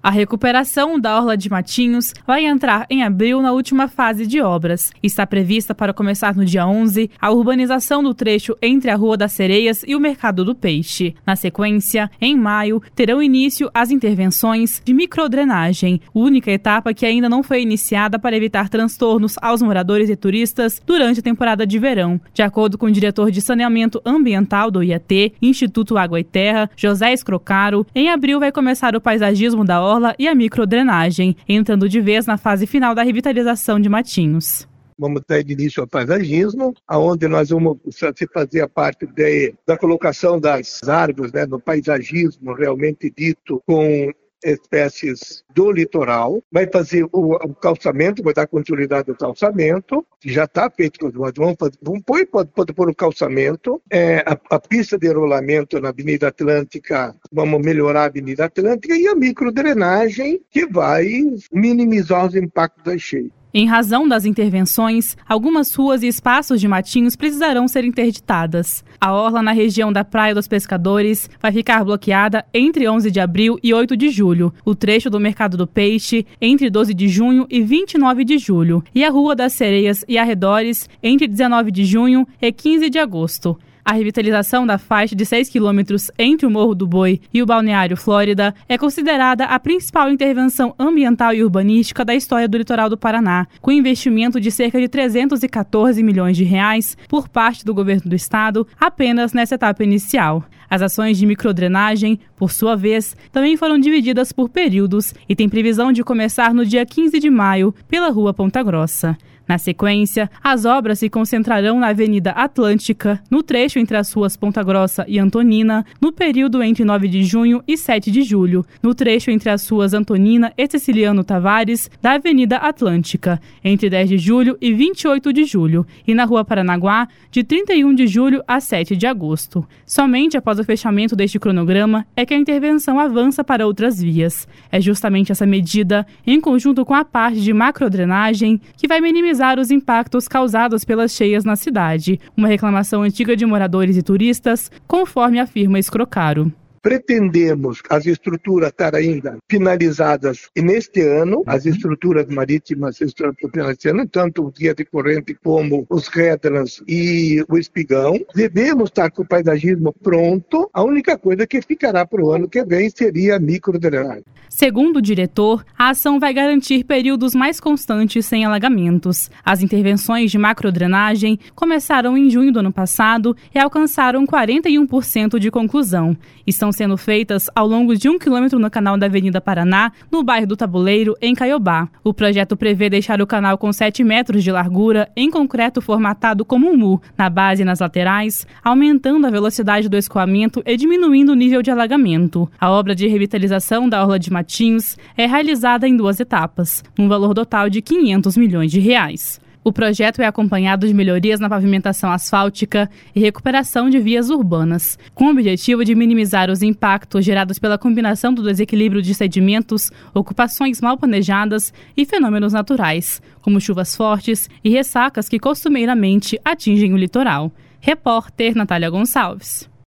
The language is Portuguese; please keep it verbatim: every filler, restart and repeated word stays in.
A recuperação da Orla de Matinhos vai entrar em abril na última fase de obras. Está prevista para começar no dia onze a urbanização do trecho entre a Rua das Sereias e o Mercado do Peixe. Na sequência, em maio, terão início as intervenções de microdrenagem, única etapa que ainda não foi iniciada para evitar transtornos aos moradores e turistas durante a temporada de verão. De acordo com o diretor de Saneamento Ambiental do I A T, Instituto Água e Terra, José Escrocaro, em abril vai começar o paisagismo da Orla e a microdrenagem, entrando de vez na fase final da revitalização de Matinhos. Vamos dar início ao paisagismo, onde nós vamos fazer a parte de, da colocação das árvores, né, no paisagismo realmente dito, com espécies do litoral, vai fazer o, o calçamento, vai dar continuidade ao calçamento, que já está feito, vamos, fazer, vamos pôr, pode, pode pôr o calçamento, é, a, a pista de rolamento na Avenida Atlântica, vamos melhorar a Avenida Atlântica e a microdrenagem, que vai minimizar os impactos das cheias. Em razão das intervenções, algumas ruas e espaços de Matinhos precisarão ser interditadas. A orla na região da Praia dos Pescadores vai ficar bloqueada entre onze de abril e oito de julho, o trecho do Mercado do Peixe entre doze de junho e vinte e nove de julho, e a Rua das Sereias e arredores entre dezenove de junho e quinze de agosto. A revitalização da faixa de seis quilômetros entre o Morro do Boi e o Balneário Flórida é considerada a principal intervenção ambiental e urbanística da história do litoral do Paraná, com investimento de cerca de trezentos e quatorze milhões de reais por parte do governo do estado apenas nessa etapa inicial. As ações de microdrenagem, por sua vez, também foram divididas por períodos e têm previsão de começar no dia quinze de maio pela Rua Ponta Grossa. Na sequência, as obras se concentrarão na Avenida Atlântica, no trecho entre as ruas Ponta Grossa e Antonina, no período entre nove de junho e sete de julho, no trecho entre as ruas Antonina e Ceciliano Tavares, da Avenida Atlântica, entre dez de julho e vinte e oito de julho, e na Rua Paranaguá, de trinta e um de julho a sete de agosto. Somente após o fechamento deste cronograma é que a intervenção avança para outras vias. É justamente essa medida, em conjunto com a parte de macrodrenagem, que vai minimizar os impactos causados pelas cheias na cidade, uma reclamação antiga de moradores e turistas, conforme afirma Escrocaro. Pretendemos as estruturas estar ainda finalizadas neste ano, as estruturas marítimas neste ano, tanto o guia de corrente como os headlands e o espigão. Devemos estar com o paisagismo pronto, a única coisa que ficará para o ano que vem seria a microdrenagem. Segundo o diretor, a ação vai garantir períodos mais constantes sem alagamentos. As intervenções de macrodrenagem começaram em junho do ano passado e alcançaram quarenta e um por cento de conclusão. Estão sendo feitas ao longo de um quilômetro no canal da Avenida Paraná, no bairro do Tabuleiro, em Caiobá. O projeto prevê deixar o canal com sete metros de largura, em concreto formatado como um mu, na base e nas laterais, aumentando a velocidade do escoamento e diminuindo o nível de alagamento. A obra de revitalização da Orla de Matinhos é realizada em duas etapas, num valor total de quinhentos milhões de reais. O projeto é acompanhado de melhorias na pavimentação asfáltica e recuperação de vias urbanas, com o objetivo de minimizar os impactos gerados pela combinação do desequilíbrio de sedimentos, ocupações mal planejadas e fenômenos naturais, como chuvas fortes e ressacas que costumeiramente atingem o litoral. Repórter Natália Gonçalves.